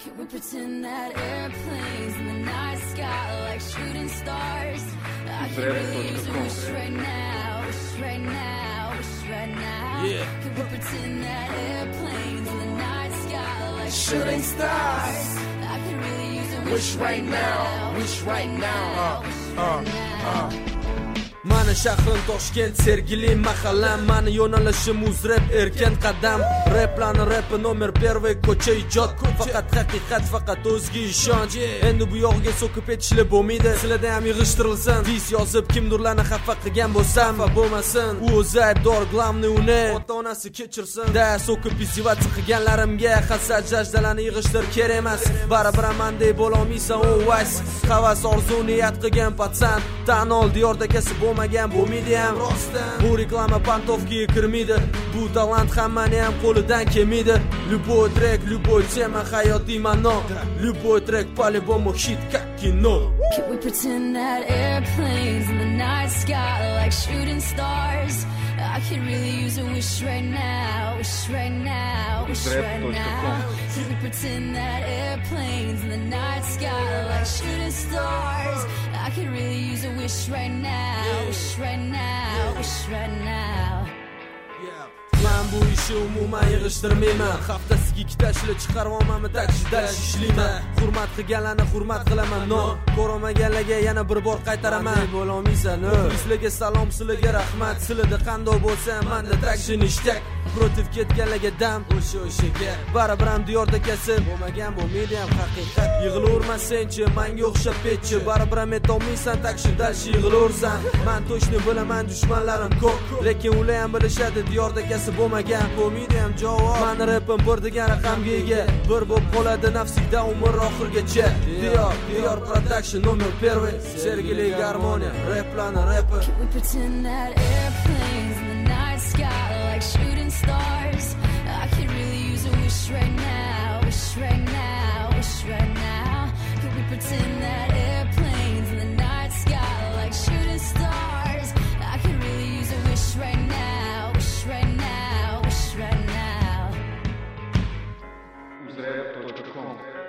Can we pretend that airplanes in the night sky like shooting stars? I can really use a wish right now, wish right now, wish right now. Yeah. Can we pretend that airplanes in the night sky like shooting stars? I can really use a wish right now, wish right now, wish right now. Mani shahrim Toshkent, Sergeli mahallam, mani yo'nalishim uzrep erkin qadam. Raplarni rapi nomer 1 ko'cha ijod, faqat haqiqat, faqat o'zga ishonch. Endi bu yog'iga so'kib etishli bo'lmaydi, sizlarda ham yig'ishtirilsin. Dis yozib kimdirlarni xafa qilgan bo'lsam, va bo'lmasin, u o'zi aybdor, glavni uni ota-onasi kechirsin. Da so'kib izivatsiya qilganlarimga hasad jajdalarni yig'ishtir kerak emas. Baribir mendek bo'la olmaysan, o vas. Havas orzu niyat qilgan patsan, tan ol diyorda kasb bo'lmagan bo'lmaydi ham rostdan. Bu reklama pantofkiga kirmaydi, bu talant hammani ham qo'lidan kelmaydi. Любой трек, любой тема, hayotiy ma'no. Любой трек по-любому hit как кино. Can we pretend that airplanes in the night sky like shooting stars? I could really use a wish right now, wish right now, wish right now. Can we pretend that airplanes in the night sky like shooting stars? I could really use a wish right now, wish right now, wish right now. Men bu ishni umuman yig'ishtirmayman. Haftasiga 2 ta ishli chiqarvomanmi, taksida ishlayman. Hurmat qilganlarni hurmat qilaman. No, ko'rmaganlarga yana bir bor qaytaraman. Bo'la olmaysan. Sizlarga salom, sizlarga rahmat. Sizlarda qanday bo'lsa, menda taksi nishtak. Protiv ketganlarga dam o'sha-o'shaga. Baribir ham diyorda kasb bo'lmagan bo'lmaydi ham haqiqat. Yig'ilaverma senchi, menga o'xshab petchi. Baribir ham etolmaysan, taksida yig'ilaversan. Men to'shni bilaman, dushmanlarim ko'p, lekin ular ham bilishadi diyorda kasb bo'lmagan bo'lmaydi ham javob. Meni rapim bir degan raqamga ega, bir bo'lib qoladi nafsingda umr oxirgacha. Diyor production nomer 1, Sergeli Garmoniya, raplarni rapi. Can we pretend that airplanes in the night sky like shooting stars? I could really use a wish right now, wish right now, wish right now. Can we pretend that airplanes in the night sky like shooting stars? I could really use a wish right now, wish right now, wish right now. Uzrep.com